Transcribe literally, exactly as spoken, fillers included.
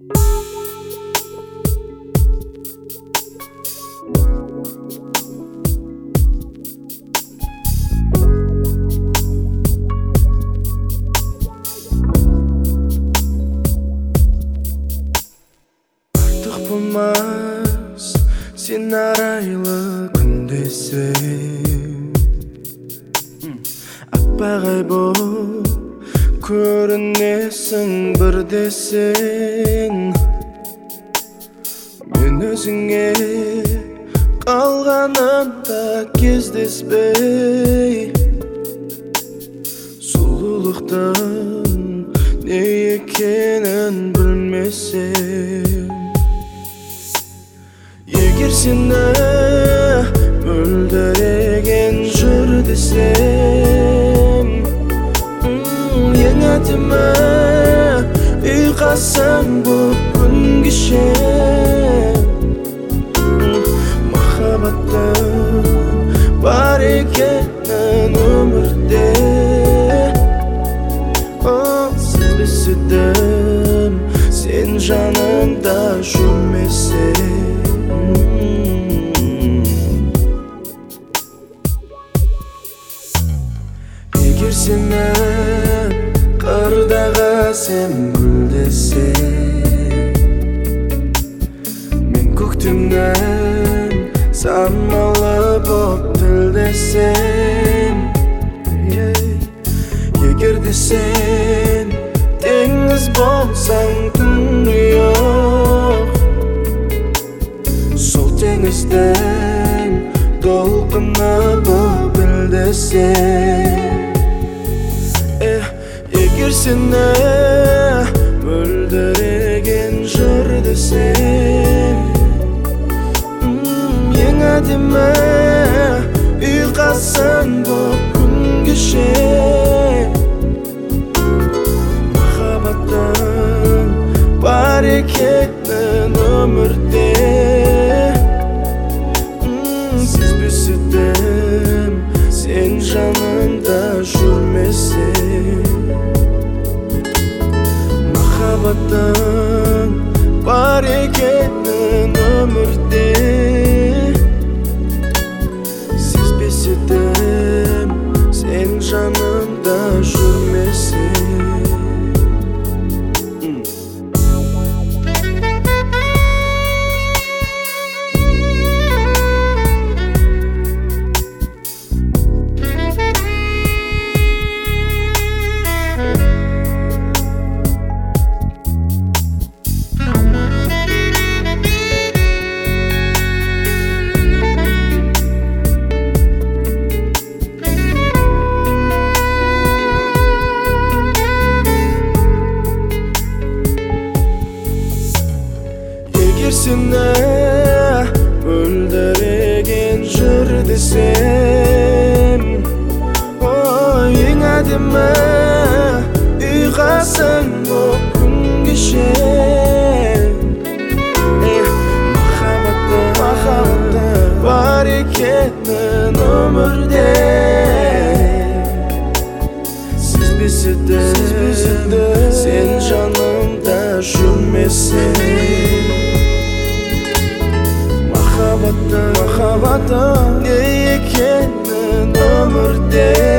Bulmaz sen araylı gündesem Akbağay bu görünesin bir desen Men özüңe kalganımda кездеспей Sululuqtan ne ekenen bilmesem Егер сені мөлдіреген жыр десем Ең әдемі ұйқасың бұл күн кешем Махаббаттың бар екенін өмірде Сезбесідім сен жанымда жүрмесең Егер сені қырдағы сен гүлдесең Мен көктемнен самалы боп тілдесем Егер де сен теңіз болсаң түнгі жоқ Сол теңізден толқыны боп білдесем Егер сені мөлдіреген жыр десем Ең әдемі ұйқасың боп күн кешем Махаббаттың бар екенін өмірде Сезбесідім сен жанымда жүрмесең Махаббаттың бар екенін өмірде Сезбесідім сен жанымда жүрмесең Егер сені мөлдіреген жыр десем Ең әдемі ұйқасың боп күн кешем Махаббаттың бар екенін өмірде Сезбесідім сен жанымда жүрмесең Махаббаттың не екенін өмірде